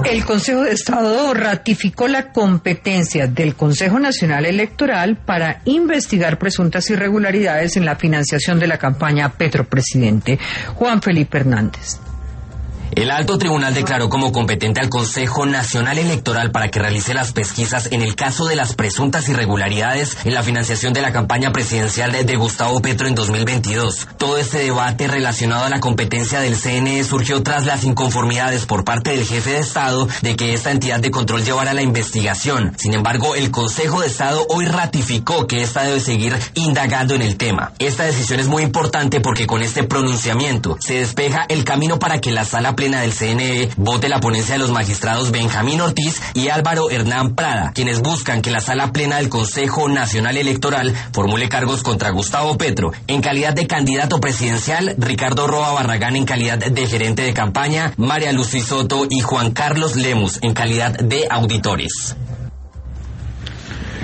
El Consejo de Estado ratificó la competencia del Consejo Nacional Electoral para investigar presuntas irregularidades en la financiación de la campaña Petro Presidente. Juan Felipe Hernández. El alto tribunal declaró como competente al Consejo Nacional Electoral para que realice las pesquisas en el caso de las presuntas irregularidades en la financiación de la campaña presidencial de Gustavo Petro en 2022. Todo este debate relacionado a la competencia del CNE surgió tras las inconformidades por parte del jefe de Estado de que esta entidad de control llevara la investigación. Sin embargo, el Consejo de Estado hoy ratificó que esta debe seguir indagando en el tema. Esta decisión es muy importante porque con este pronunciamiento se despeja el camino para que la Sala Plena del CNE vote la ponencia de los magistrados Benjamín Ortiz y Álvaro Hernán Prada, quienes buscan que la Sala Plena del Consejo Nacional Electoral formule cargos contra Gustavo Petro en calidad de candidato presidencial, Ricardo Roa Barragán en calidad de gerente de campaña, María Luz Soto y Juan Carlos Lemus en calidad de auditores.